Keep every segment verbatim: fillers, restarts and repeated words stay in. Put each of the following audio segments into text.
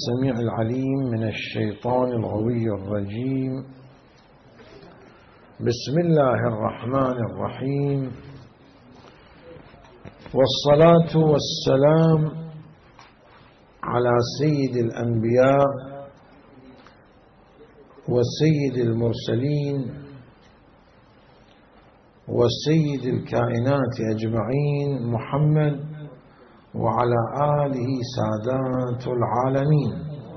السميع العليم من الشيطان الغوي الرجيم. بسم الله الرحمن الرحيم، والصلاة والسلام على سيد الأنبياء وسيد المرسلين وسيد الكائنات أجمعين محمد وعلى آله سادات العالمين.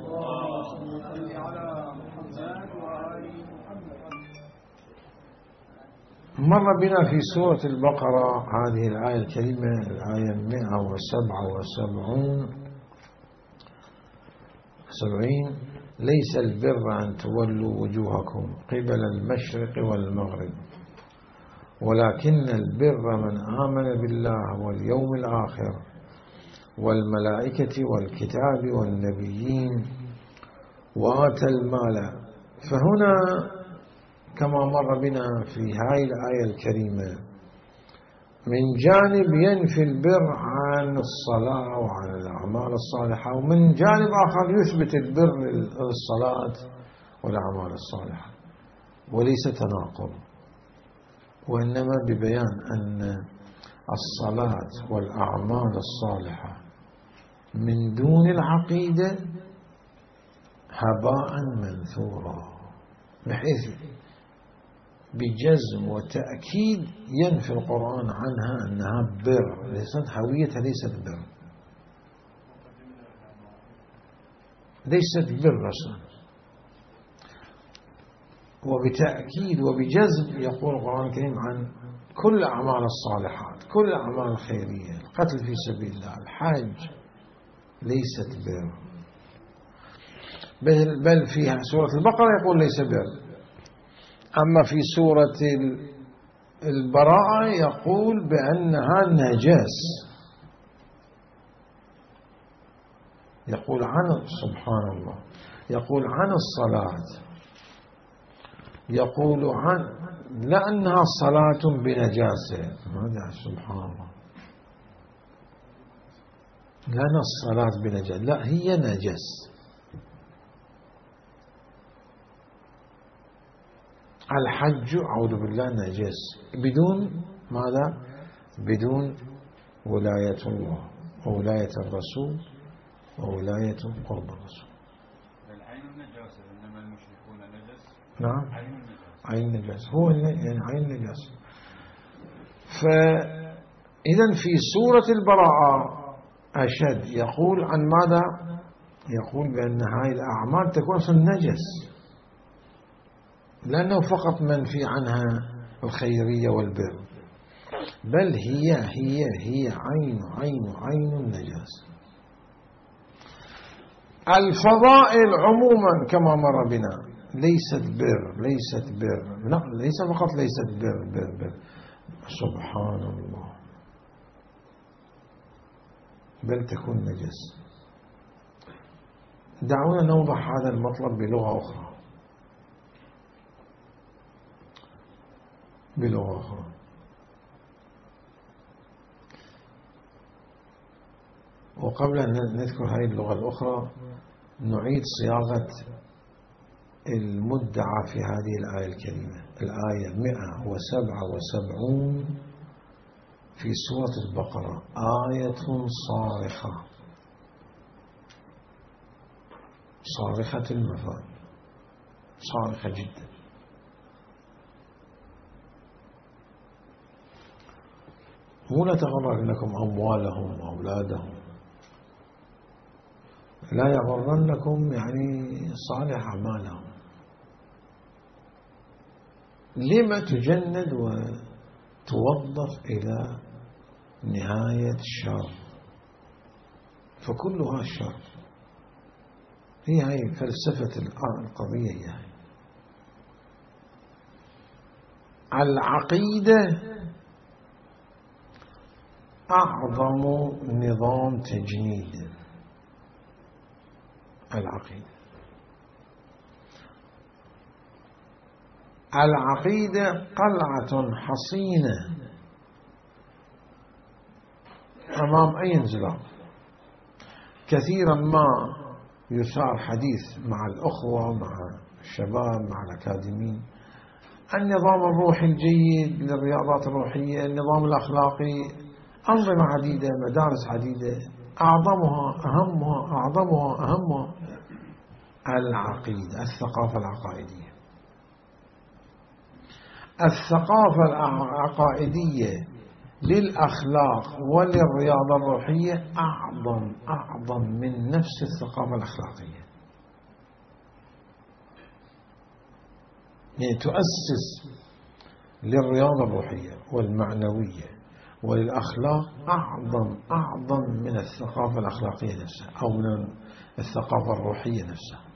مر بنا في سورة البقرة هذه الآية الكريمة، الآية مئة وسبعة وسبعون سبعين: ليس البر أن تولوا وجوهكم قبل المشرق والمغرب ولكن البر من آمن بالله واليوم الآخر والملائكة والكتاب والنبيين وآتى المال. فهنا كما مر بنا في هذه الآية الكريمة من جانب ينفي البر عن الصلاة وعن الأعمال الصالحة، ومن جانب آخر يثبت البر للصلاة والأعمال الصالحة، وليس تناقض، وإنما ببيان أن الصلاة والأعمال الصالحة من دون العقيدة هباء منثورا، بحيث بجزم وتأكيد ينفي القرآن عنها أنها بر، ليست هويتها، ليست بر، ليست بر أصلا. وبتأكيد وبجزم يقول القرآن الكريم عن كل أعمال الصالحات، كل أعمال الخيرية، القتل في سبيل الله، الحج، ليست بر. بل فيها سورة البقرة يقول ليس بر، أما في سورة البراءة يقول بأنها نجس. يقول عن سبحان الله، يقول عن الصلاة، يقول عن لأنها صلاة بنجاسة. هذا سبحان الله، لأن الصلاة بنجاسة، لا هي نجس. الحج أعوذ بالله نجس بدون ماذا؟ بدون ولاية الله وولاية الرسول وولاية قرب الرسول. العين النجاسة، إنما المشركون نجس. نعم، عين نجاسة، هو يعني عين نجاسة. فإذا في سورة البراءة أشد، يقول عن ماذا؟ يقول بأن هذه الأعمال تكون نجس، لأنه فقط منفي عنها الخيرية والبر، بل هي هي هي عين عين عين النجاسة. الفضائل عموما كما مر بنا ليست بر، ليست بر، لا ليس فقط ليست بر بر بر سبحان الله، بل تكون نجس. دعونا نوضح هذا المطلب بلغة أخرى، بلغة أخرى. وقبل أن نذكر هذه اللغة الأخرى نعيد صياغة المدعى في هذه الآية الكريمة، الآية مئة وسبعة وسبعون في سورة البقرة، آية صارخة، صارخة المفاد، صارخة جدا. ولا تغرنكم أموالهم وأولادهم، لا يغرنكم يعني صالح أعمالهم. لما تجند وتوظف إلى نهاية الشر؟ فكلها الشر. هي هي فلسفة القضية، هي هي العقيدة أعظم نظام تجنيد. العقيدة العقيدة قلعة حصينة أمام أي انزلاق. كثيرا ما يثار حديث مع الأخوة، مع الشباب، مع الأكاديميين. النظام الروحي الجيد للرياضات الروحية، النظام الأخلاقي، أنظمة عديدة، مدارس عديدة، أعظمها أهمها أعظمها أهمها العقيدة، الثقافة العقائدية. الثقافة العقائدية للأخلاق وللرياضة الروحية أعظم أعظم من نفس الثقافة الأخلاقية. يعني تؤسس للرياضة الروحية والمعنوية وللأخلاق أعظم أعظم من الثقافة الأخلاقية نفسها أو من الثقافة الروحية نفسها.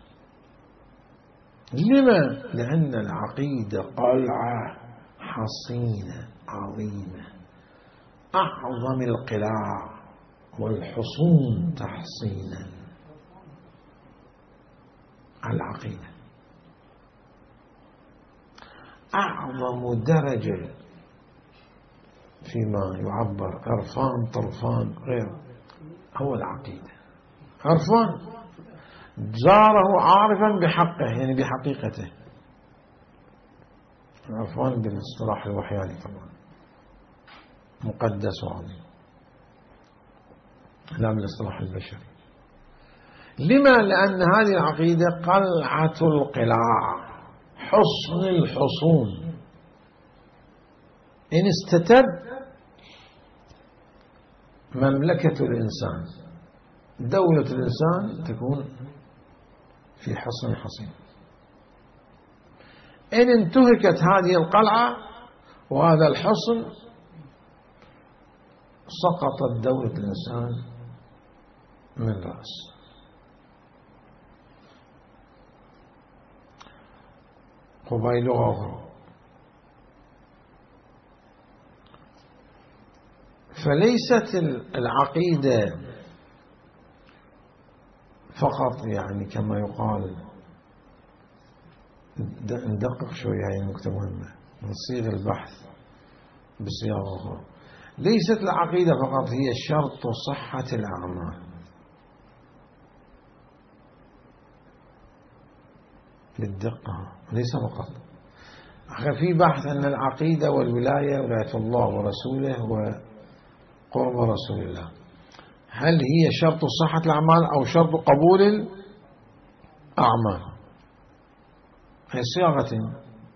لما؟ لأن العقيدة قلعة حصينة عظيمة، أعظم القلاع والحصون تحصينا. العقيدة أعظم درجة فيما يعبر عرفان طرفان غير هو العقيدة. عرفان زاره عارفا بحقه، يعني بحقيقته. عرفان بالاصطلاح الوحياني طبعا مقدس وعظيم، لا بالاصطلاح البشري. لما؟ لأن هذه العقيدة قلعة القلاع، حصن الحصون. إن استتب مملكة الإنسان، دولة الإنسان تكون في حصن حصين. إن انتهكت هذه القلعة وهذا الحصن سقطت دولة الإنسان من رأس. قبيل أخرى. فليست العقيدة فقط يعني كما يقال، ندقق شوية، هي نكتة مهمة، نصيغ البحث بصياغة أخرى. ليست العقيدة فقط هي شرط صحة الأعمال، للدقة، ليس فقط. في بحث أن العقيدة والولاية، ولاية الله ورسوله وقرب رسول الله، هل هي شرط صحة الأعمال أو شرط قبول الأعمال؟ هي صياغة.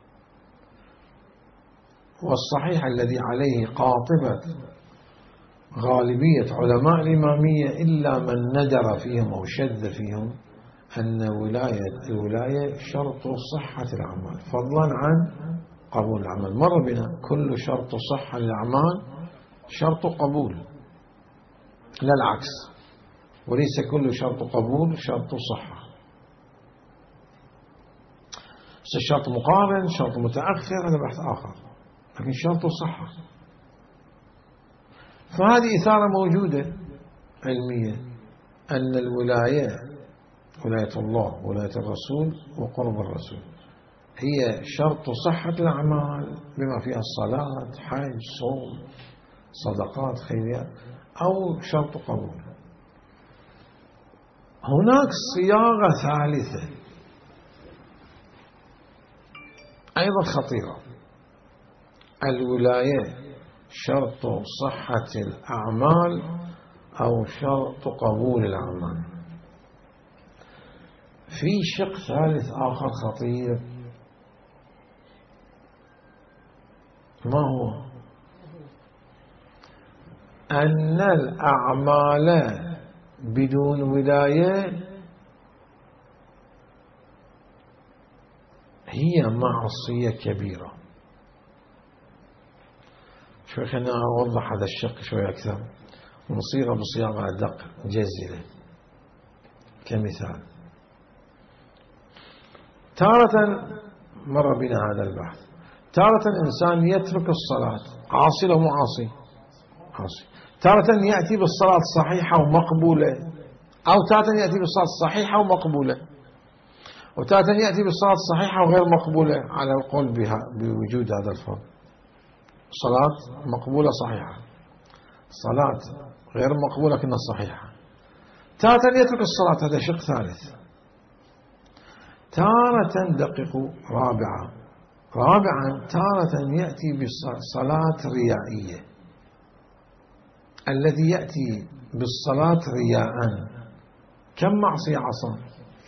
والصحيح الذي عليه قاطبة غالبية علماء الإمامية إلا من ندر فيهم أو شذ فيهم أن ولاية الولاية شرط صحة الأعمال فضلا عن قبول الأعمال. مر بنا كل شرط صحة للأعمال شرط قبول، لا العكس، وليس كل شرط قبول شرط صحة. شرط مقارن، شرط متأخر، هذا بحث آخر، لكن شرط صحة. فهذه إثارة موجودة علمية أن الولاية، ولاية الله ولاية الرسول وقرب الرسول، هي شرط صحة الأعمال بما فيها الصلاة، حج، صوم، صدقات، خيريات، أو شرط قبول. هناك صياغة ثالثة أيضا خطيرة، الولاية شرط صحة الأعمال أو شرط قبول الأعمال. في شق ثالث آخر خطير، ما هو؟ أن الأعمال بدون ولاية هي معصية كبيرة. شوي خلينا أوضح هذا الشق شوي أكثر ونصيغه بصياغة أدق جزلة. كمثال، تارة مر بنا هذا البحث، تارة إنسان يترك الصلاة، عاصي أو معاصي؟ عاصي. تارة يأتي بالصلاة الصحيحة ومقبولة، أو تارة يأتي بالصلاة الصحيحة ومقبولة، وتارة يأتي بالصلاة الصحيحة وغير مقبولة على القول بها بوجود هذا الفرق. صلاة مقبولة صحيحة، صلاة غير مقبولة كنا صحيحة. تارة يترك الصلاة، هذا شق ثالث. تارة دقق رابعة رابعا تارة يأتي بصلاة ريائية. الذي يأتي بالصلاة رياء كم معصية عصى؟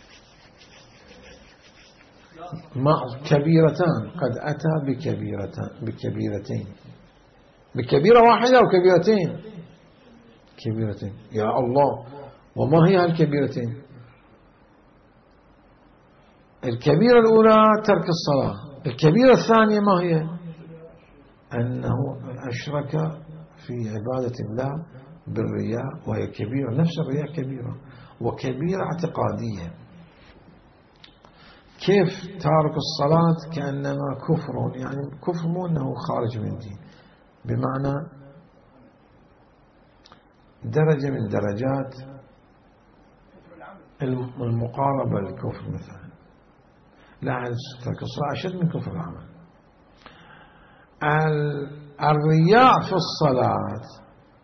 كبيرتان. قد أتى بكبيرتان بكبيرتين بكبيرة واحدة أو كبيرتين؟ كبيرتين. يا الله، وما هي الكبيرتين؟ الكبيرة الأولى ترك الصلاة. الكبيرة الثانية ما هي؟ أنه أشرك في عبادة الله بالرياء، وهي كبيرة. نفس الرياء كبيرة، وكبيرة اعتقادية. كيف تارك الصلاة كأنما كفر، يعني كفر مو أنه خارج من الدين، بمعنى درجة من درجات المقاربة للكفر مثلا. لا، ترك الصلاة أشد من كفر العمل. الرياء في الصلاة،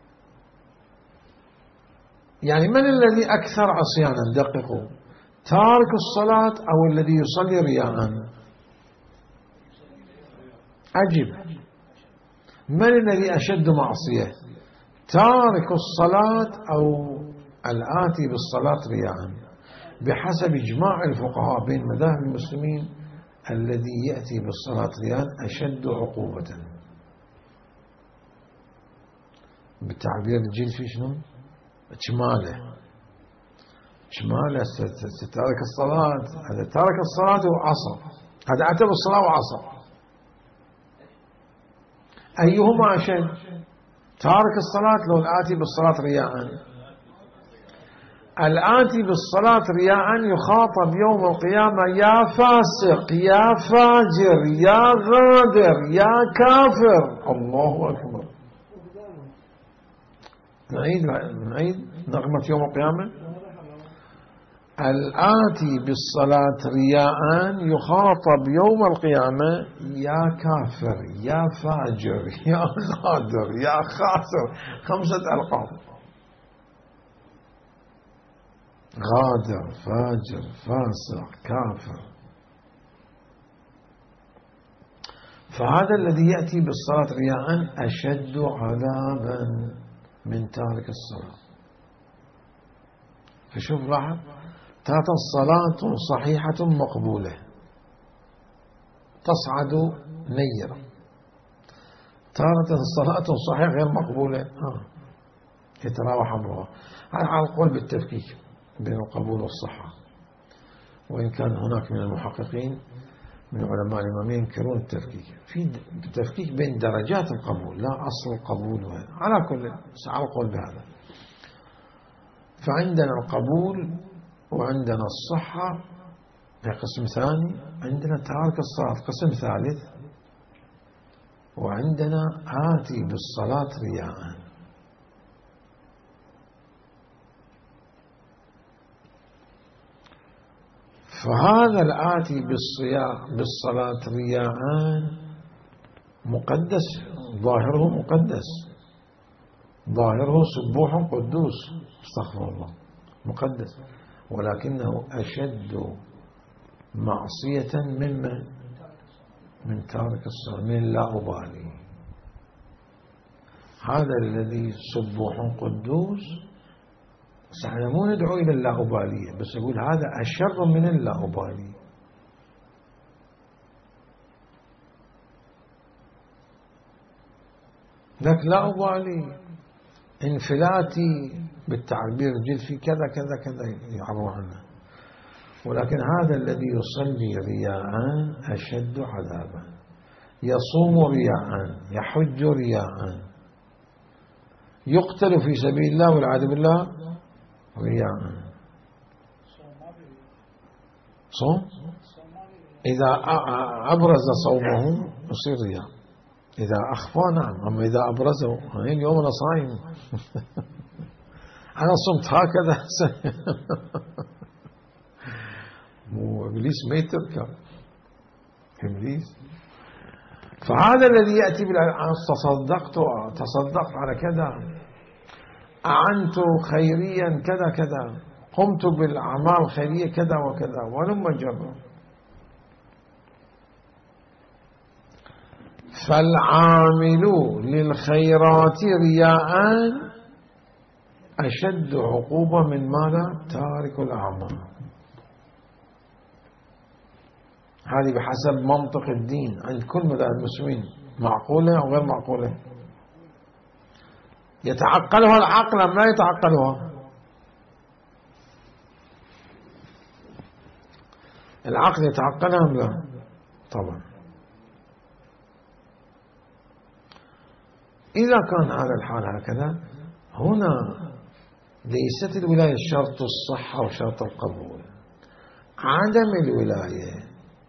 يعني من الذي أكثر عصيانا؟ دققوا، تارك الصلاة أو الذي يصلي رياء؟ أجب، من الذي أشد معصية؟ تارك الصلاة أو الآتي بالصلاة رياء؟ بحسب إجماع الفقهاء بين مذاهب المسلمين، الذي يأتي بالصلاة رياء أشد عقوبة. بالتعبير الجلفي شنو؟ شماله شماله تارك الصلاة. هذا تارك الصلاة وعصى، هذا أتى بالصلاة وعصى. أيهما أشد؟ تارك الصلاة لو الآتي بالصلاة رياء؟ الآتي بالصلاة رياء يخاطب يوم القيامة يا فاسق، يا فاجر، يا غادر، يا كافر. الله أكبر. نعيد نعيد نغمة يوم القيامة. الآتي بالصلاة رياء يخاطب يوم القيامة يا كافر، يا فاجر، يا غادر، يا خاسر. خمسة ألقاب: غادر، فاجر، فاسق، كافر. فهذا الذي يأتي بالصلاة رياء أشد عذابا من تارك الصلاة. فشوف لاحظ، تارة الصلاة صحيحة مقبولة تصعد نيرة، تارة الصلاة صحيحة غير مقبولة آه. يتراوح أمرها. هذا على القول بالتفكيك بين القبول والصحة، وإن كان هناك من المحققين من علماء الإمامية ينكرون التفكيك. في تفكيك بين درجات القبول، لا أصل القبول. على كل على القول بهذا. فعندنا القبول وعندنا الصحة قسم ثاني، عندنا تارك الصلاة قسم ثالث، وعندنا آتي بالصلاة رياء. فهذا الآتي بالصلاة رياء مقدس، ظاهره مقدس، ظاهره سبوح قدوس، استغفر الله، مقدس، ولكنه أشد معصية ممن من تارك الصلاة، من لا أبالي. هذا الذي سبوح قدوس، احنا مو ندعو إلى اللاأبالية، بس يقول هذا أشر من اللاأبالي. لك لا أبالي، انفلاتي بالتعبير الجلفي كذا كذا كذا يعبر عنه. ولكن هذا الذي يصلي رياء أشد عذابا، يصوم رياء، يحج رياء، يقتل في سبيل الله والعياذ بالله رياء. صوم إذا أبرز صومه يصير رياء، إذا أخفى نعم، أما إذا أبرزه اليوم أنا صايم أنا صمت هكذا مو إبليس ما يتركه إبليس. فهذا الذي يأتي بالتصدقت تصدقت على كذا، أعنت خيريا كذا كذا، قمت بالأعمال الخيرية كذا وكذا، ولما جرى. فالعامل للخيرات رياء أشد عقوبة من ماذا؟ تارك الأعمال. هذه بحسب منطق الدين عند كل مذاهب المسلمين، معقولة أو غير معقولة؟ يتعقلها العقل أم لا يتعقلها؟ العقل يتعقلها أم لا؟ طبعا. إذا كان هذا الحال هكذا، هنا ليست الولاية شرط الصحة وشرط القبول. عدم الولاية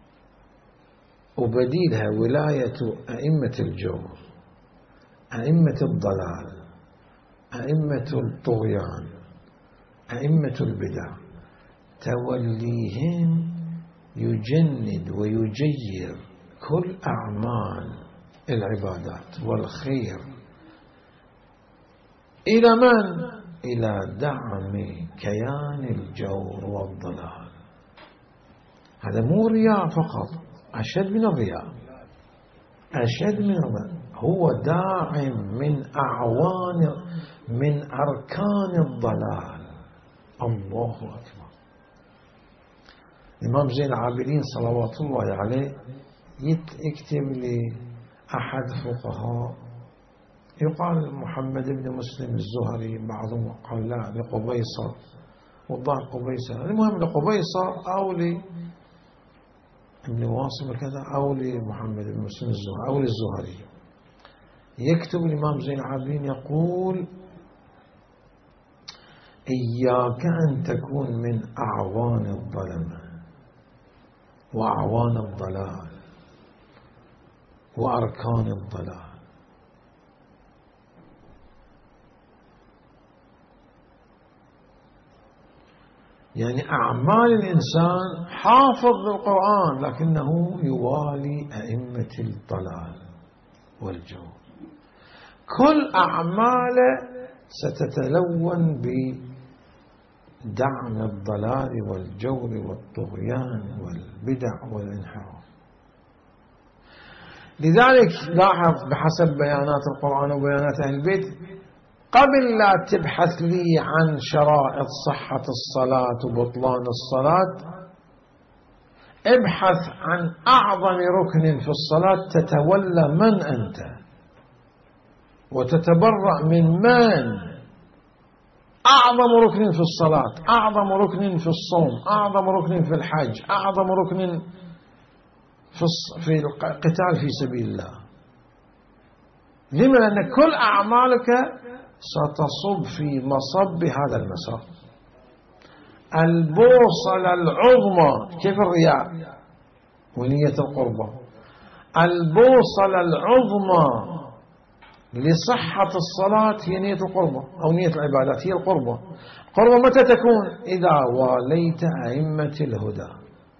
وبديلها ولاية أئمة الجور، أئمة الضلال، أئمة الطغيان، أئمة البدع، توليهم يجند ويجير كل أعمال العبادات والخير إلى من؟ إلى دعم كيان الجور والضلال. هذا مو رياء فقط، أشد من الرياء، أشد من الرياء. هو داعم من أعوان من أركان الضلال. الله أكبر. الإمام زين العابدين صلوات الله عليه يكتب لأحد فقهاء يقال محمد بن مسلم الزهري، بعضهم قال لا لقبيصة، والظاهر قبيصة، المهم لقبيصة أو ابن واصل كذا أو لمحمد بن مسلم الزهري أو للزهري. يكتب الإمام زين العابدين يقول: إياك أن تكون من أعوان الظلمة وأعوان الضلال وأركان الضلال. يعني أعمال الإنسان حافظ للقرآن لكنه يوالي أئمة الضلال والجور. كل أعماله ستتلون بدعم الضلال والجور والطغيان والبدع والانحراف. لذلك لاحظ بحسب بيانات القرآن وبيانات أهل البيت، قبل لا تبحث لي عن شرائط صحة الصلاة وبطلان الصلاة، ابحث عن أعظم ركن في الصلاة تتولى من أنت وتتبرأ من من. أعظم ركن في الصلاة، أعظم ركن في الصوم، أعظم ركن في الحج، أعظم ركن في القتال في سبيل الله. لما؟ لأن كل أعمالك ستصب في مصب هذا المسار. البوصلة العظمى كيف الرياء ونية القربة، البوصلة العظمى لصحة الصلاة هي نية القربة أو نية العبادات، هي القربة. القربة متى تكون؟ إذا واليت أئمة الهدى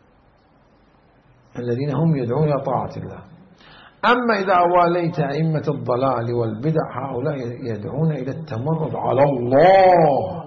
الذين هم يدعون إلى طاعة الله. أما إذا واليت أئمة الضلال والبدع، هؤلاء يدعون إلى التمرد على الله.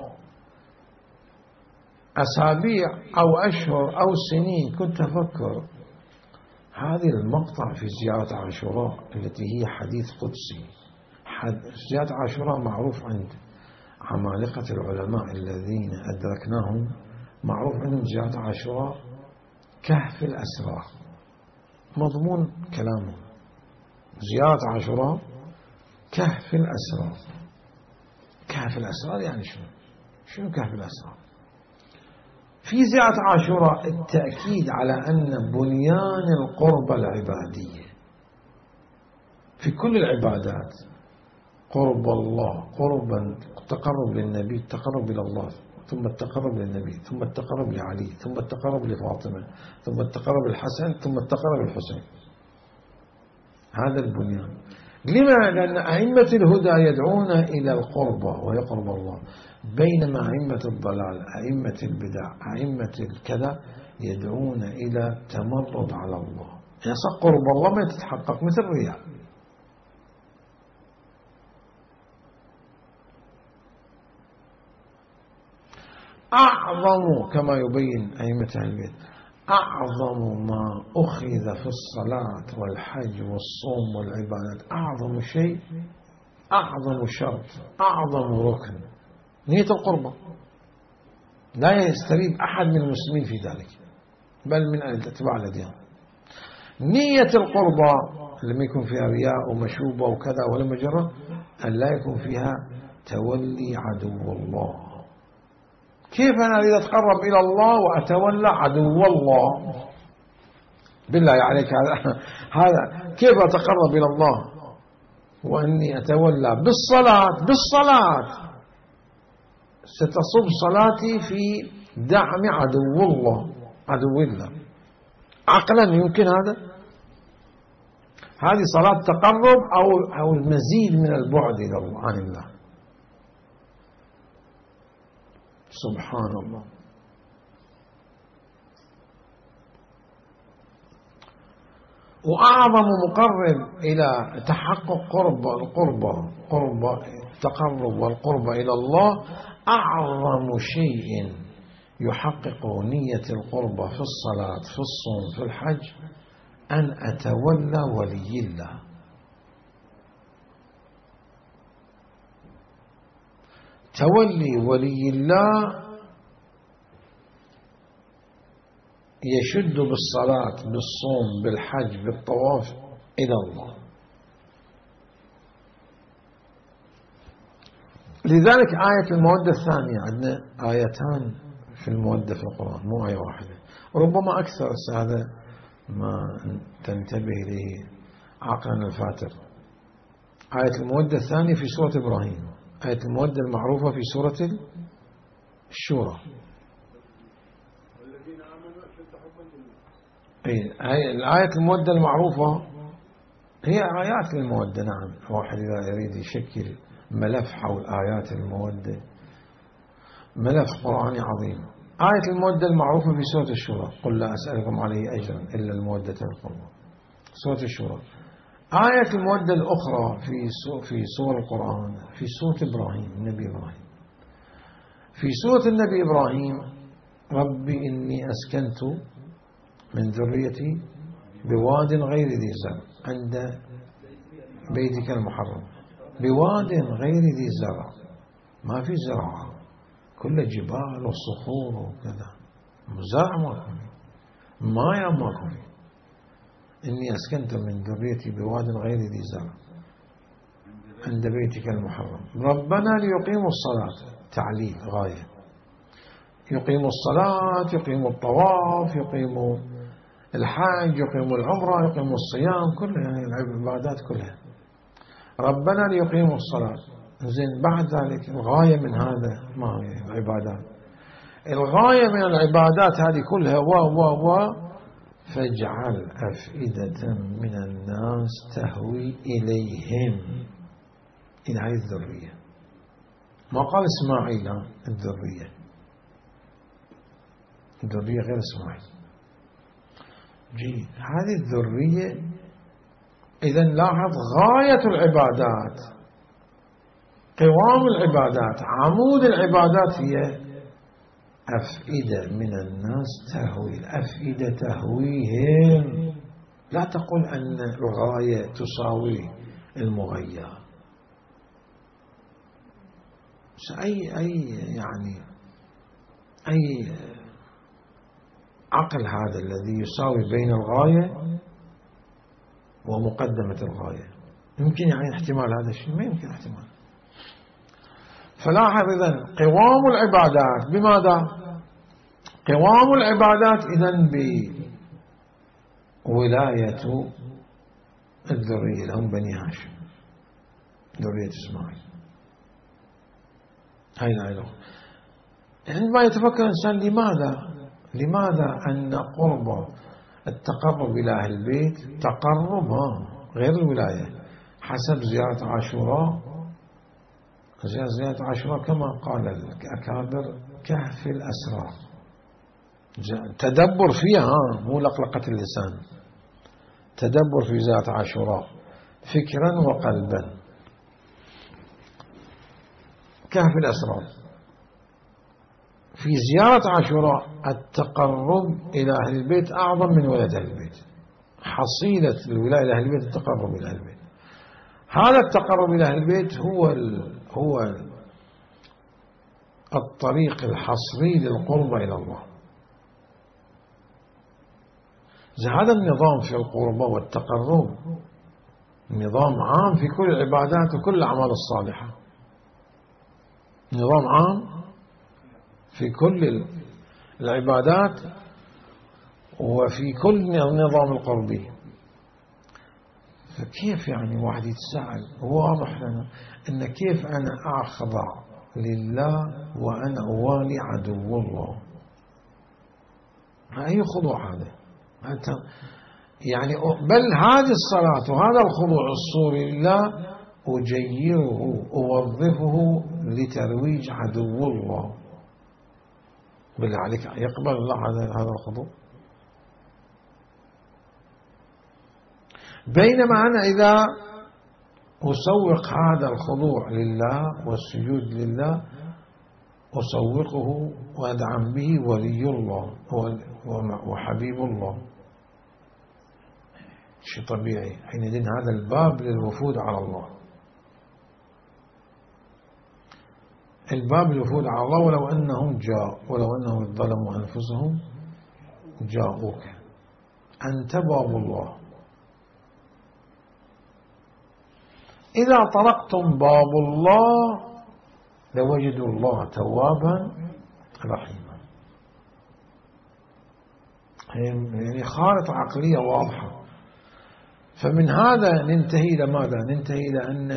أسابيع أو أشهر أو سنين كنت أفكر هذه المقطع في زيارة عاشوراء التي هي حديث قدسي. زيارة عاشوراء معروف عند عمالقة العلماء الذين أدركناهم، معروف عندهم زيارة عاشوراء كهف الأسرار، مضمون كلامهم زيارة عاشوراء كهف الأسرار. كهف الأسرار يعني شنو؟ شنو كهف الأسرار؟ في زيارة عاشوراء التأكيد على أن بنيان القربة العبادية في كل العبادات، قرب الله، قربا التقرب للنبي، التقرب إلى الله، ثم التقرب للنبي، ثم التقرب لعلي، ثم التقرب لفاطمة، ثم التقرب للحسن، ثم التقرب للحسين. هذا البنيان. لما؟ لأن أئمة الهدى يدعون إلى القربة ويقرب الله، بينما أئمة الضلال، أئمة البدع، أئمة الكذا يدعون إلى تمرد على الله. يعني قرب الله ما يتحقق مثل الرياء. أعظم كما يبين أئمة أهل البيت أعظم ما أخذ في الصلاة والحج والصوم والعبادات، أعظم شيء، أعظم شرط، أعظم ركن نية القربة. لا يستريب أحد من المسلمين في ذلك، بل من اتباع الأديان. نية القربة لم يكن فيها رياء ومشوبة وكذا ولا مجرد، أن لا يكون فيها تولي عدو الله. كيف أنا أريد أتقرب إلى الله وأتولى عدو الله؟ بالله عليك هذا هذا كيف أتقرب إلى الله وأني أتولى بالصلاة بالصلاة ستصب صلاتي في دعم عدو الله عدو الله؟ عقلا يمكن هذا؟ هذه صلاة تقرب أو أو المزيد من البعد إلى الله عن الله. سبحان الله. وأعظم مقرب إلى تحقق قرب القربة قرب التقرب والقرب إلى الله، أعظم شيء يحقق نية القربة في الصلاة في الصوم في الحج أن أتولى ولي الله. تولي ولي الله يشد بالصلاة بالصوم بالحج بالطواف إلى الله. لذلك آية المودة الثانية، عندنا آيتان في المودة في القرآن مو آية واحدة، وربما أكثر، هذا ما تنتبه إليه عقلنا الفاتر. آية المودة الثانية في سورة إبراهيم، آية المودة المعروفة في سورة الشورى. أي الآية المودة المعروفة هي آيات المودة. نعم، واحد إذا يريد يشكل ملف حول آيات المودة، ملف قرآني عظيم. آية المودة المعروفة في سورة الشورى، قل لا أسألكم عليه أجرا إلا المودة القربى، سورة الشورى. آية المودة الأخرى في في سور القرآن في سورة إبراهيم، النبي إبراهيم. في سورة النبي إبراهيم: ربي إني أسكنت من ذريتي بواد غير ذي زرع عند بيتك المحرم. بواد غير ذي زرع، ما في زرع، كل جبال وصخور وكذا، زرع ماكو فيه، ماء ماكو فيه. إني أسكنت من ذريتي بواد غير ذي زرع عند بيتك المحرم ربنا ليقيموا الصلاة. تعليل غاية، يقيموا الصلاة، يقيموا الطواف، يقيموا الحج، يقيموا العمرة، يقيموا الصيام، كلها يعني العبادات كلها. ربنا ليقيموا الصلاة. زين، بعد ذلك الغاية من هذا ما هي العبادات؟ الغاية من العبادات هذه كلها و و و فاجعل أفئدة من الناس تهوي إليهم، إلى هذه الذرية. ما قال إسماعيل، الذرية، الذرية غير إسماعيل. جيد، هذه الذرية. إذن لاحظ غاية العبادات، قوام العبادات، عمود العبادات هي أفئدة من الناس تهوي. الأفئدة تهويهم، لا تقل أن الغاية تساوي المغاية. أي أي يعني أي عقل هذا الذي يساوي بين الغاية ومقدمة الغاية؟ يمكن يعني احتمال هذا الشيء؟ ما يمكن احتمال. فلاحظ إذن قوام العبادات بماذا؟ قوام العبادات إذن بولاية الذرية، لهم بني هاشم، ذرية إسماعيل. هاي الآية. عندما يتفكر الإنسان لماذا لماذا أن قرب التقرب إلى أهل البيت تقرب غير الولاية، حسب زيارة عاشوراء. زيارة عاشوراء كما قال الأكابر كهف الأسرار، تدبر فيها، مو لقلقة اللسان، تدبر في زيارة عاشوراء فكرا وقلبا. كهف الأسرار في زيارة عاشوراء التقرب إلى أهل البيت أعظم من ولاية أهل البيت. حصيلة الولاية إلى أهل البيت التقرب إلى أهل البيت. هذا التقرب إلى أهل البيت هو ال هو ال الطريق الحصري للقرب إلى الله. هذا النظام في القربة والتقرب نظام عام في كل العبادات وكل الأعمال الصالحة، نظام عام في كل العبادات وفي كل نظام القربي. فكيف يعني واحد يتساءل؟ هو واضح لنا إن كيف أنا أخضع لله وأنا أوالي عدو الله؟ أي خضوع هذا؟ يعني بل هذه الصلاة وهذا الخضوع الصوري لله أجيره أوظفه لترويج عدو الله. بالله عليك يقبل الله هذا الخضوع؟ بينما أنا إذا أسوق هذا الخضوع لله والسجود لله أسوقه وأدعم به ولي الله وحبيب الله، شيء طبيعي. حينئذ هذا الباب للوفود على الله، الباب للوفود على الله. ولو أنهم جاءوا ولو أنهم ظلموا أنفسهم جاءوك، أنت باب الله. إذا طرقتم باب الله لوجدوا الله توابا رحيما. يعني خارطة عقلية واضحة. فمن هذا ننتهي إلى ماذا؟ ننتهي إلى أن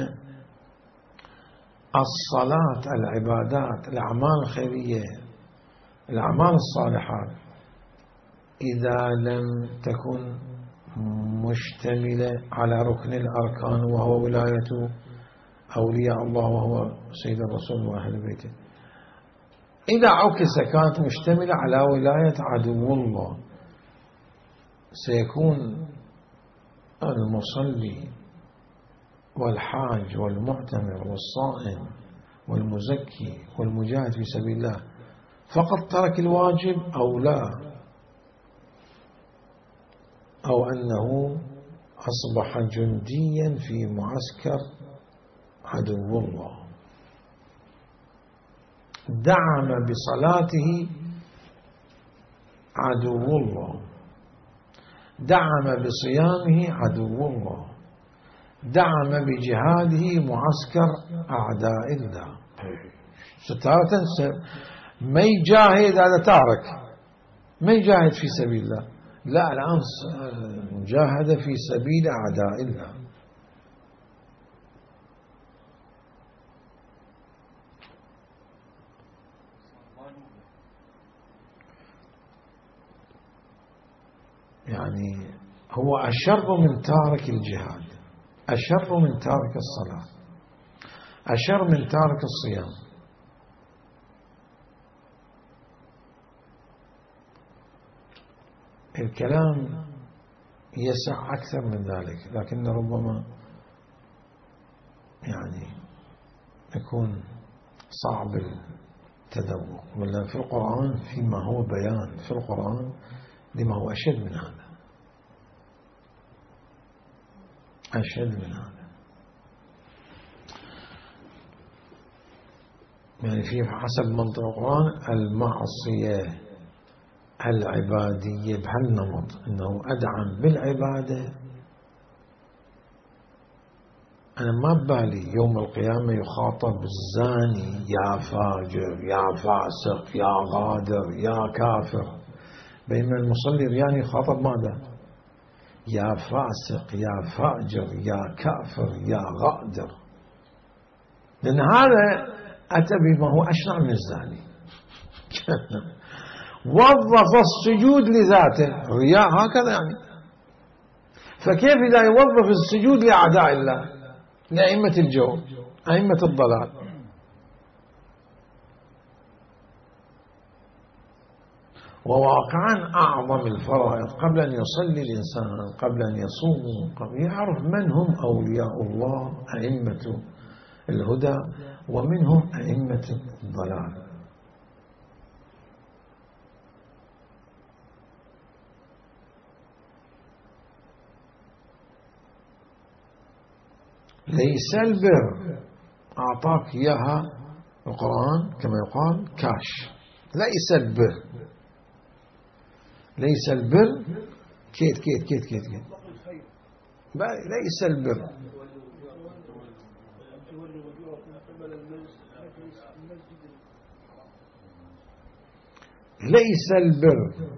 الصلاة، العبادات، الأعمال الخيرية، الأعمال الصالحات إذا لم تكن مشتملة على ركن الأركان وهو ولاية أولياء الله وهو سيد الرسول وأهل بيته، إذا عكس كانت مشتملة على ولاية عدو الله، سيكون المصلي والحاج والمعتمر والصائم والمزكي والمجاهد في سبيل الله فقط ترك الواجب أو لا، أو أنه أصبح جنديا في معسكر عدو الله. دعم بصلاته عدو الله، دعم بصيامه عدو الله، دعم بجهاده معسكر أعداء الله. ستارة ما يجاهد، هذا تارك، ما يجاهد في سبيل الله، لا، الآن جاهد في سبيل أعداء الله. يعني هو أشر من تارك الجهاد، أشر من تارك الصلاة، أشر من تارك الصيام. الكلام يسع أكثر من ذلك، لكن ربما يعني يكون صعب التذوق. ولا في القرآن فيما هو بيان في القرآن لما هو أشد من هذا، أشد من هذا. يعني في حسب منطق القرآن المعصية العبادية بهالنمط أنه أدعم بالعبادة. أنا ما ببالي يوم القيامة يخاطب الزاني يا فاجر يا فاسق يا غادر يا كافر، بينما المصلي الرياني يخاطب ماذا؟ يا فاسق يا فاجر يا كافر يا غادر، لأن هذا أتى بما هو أشنع من الزاني. وظف السجود لذاته، الرياء هكذا يعني. فكيف إذا يوظف السجود لأعداء الله، لأئمة الجو، أئمة الضلال؟ وواقعا أعظم الفرائض قبل أن يصلي الإنسان، قبل أن يصوم، قبل يعرف من هم أولياء الله، أئمة الهدى، ومنهم أئمة الضلال. ليس البر أعطاك إياها القرآن كما يقال كاش. ليس البر، ليس البر كيت كيت كيت كيت كيت ليس البر. ليس البر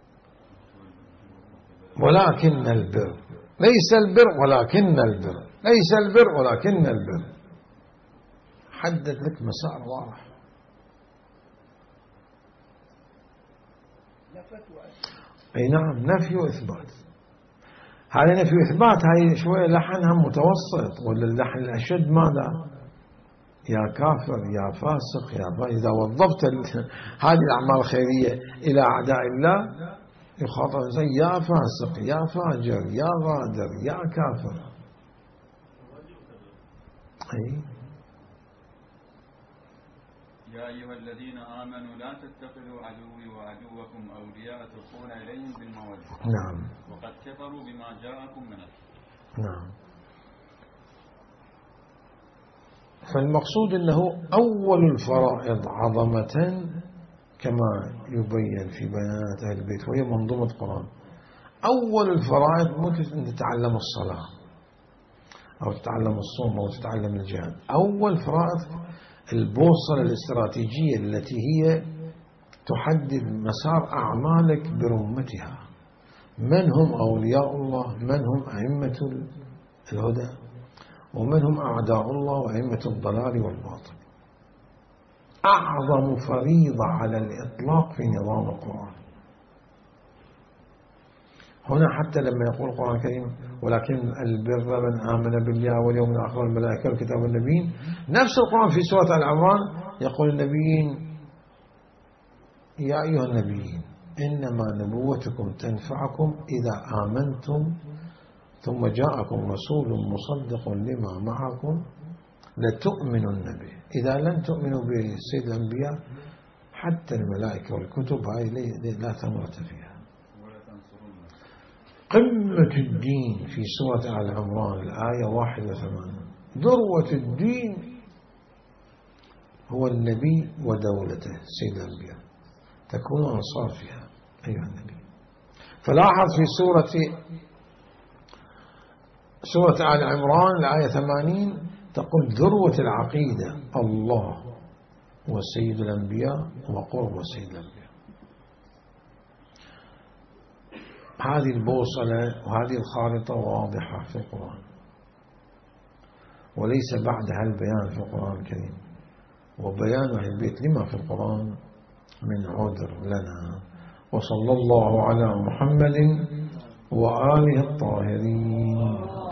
ولكن البر، ليس البر ولكن البر، ليس البر ولكن البر. حدد لك مسار واضح. اي نعم، نفي واثبات. هذا نفي واثبات، هاي شويه لحنها متوسط، ولا اللحن الاشد ماذا؟ يا كافر يا فاسق يا فاسق. اذا وظفت هذه الاعمال الخيريه الى اعداء الله يخاطب زي يا فاسق يا فاجر يا غادر يا كافر. أي يا أيها الذين آمنوا لا تتخذوا عدوي وعدوكم أولياء تلقون إليهم بالمودة. نعم. وقد كفروا بما جاءكم من الحق. نعم. فالمقصود أنه أول الفرائض عظمة كما يبين في بيانات أهل البيت، وهي منظومة القرآن. أول الفرائض مو أن تتعلم الصلاة أو تتعلم الصوم أو تتعلم الجهاد. أول فرائض البوصلة الاستراتيجية التي هي تحدد مسار أعمالك برمتها. من هم أولياء الله، من هم أئمة الهدى، ومن هم أعداء الله وأئمة الضلال والباطل. أعظم فريضة على الإطلاق في نظام القرآن. هنا حتى لما يقول القرآن الكريم ولكن البر من آمن بالله واليوم الآخر والملائكة والكتاب والنبيين، نفس القرآن في سورة آل عمران يقول النبيين يا أيها النبيين إنما نبوتكم تنفعكم إذا آمنتم ثم جاءكم رسول مصدق لما معكم لتؤمنن به. إذا لم تؤمنوا بسيد الأنبياء حتى الملائكة والكتب هاي لا ثمرة فيها. قمة الدين في سورة آل عمران الآية واحد وثمانين، ذروة الدين هو النبي ودولته سيد الأنبياء، تكون أنصار فيها أيها النبي. فلاحظ في سورة سورة آل عمران الآية ثمانين تقول ذروة العقيدة الله وسيد الأنبياء وقرب سيد الأنبياء. هذه البوصلة وهذه الخارطة واضحة في القرآن، وليس بعدها البيان في القرآن الكريم. وبيان أهل البيت لما في القرآن من عذر لنا. وصلى الله على محمد وآله الطاهرين.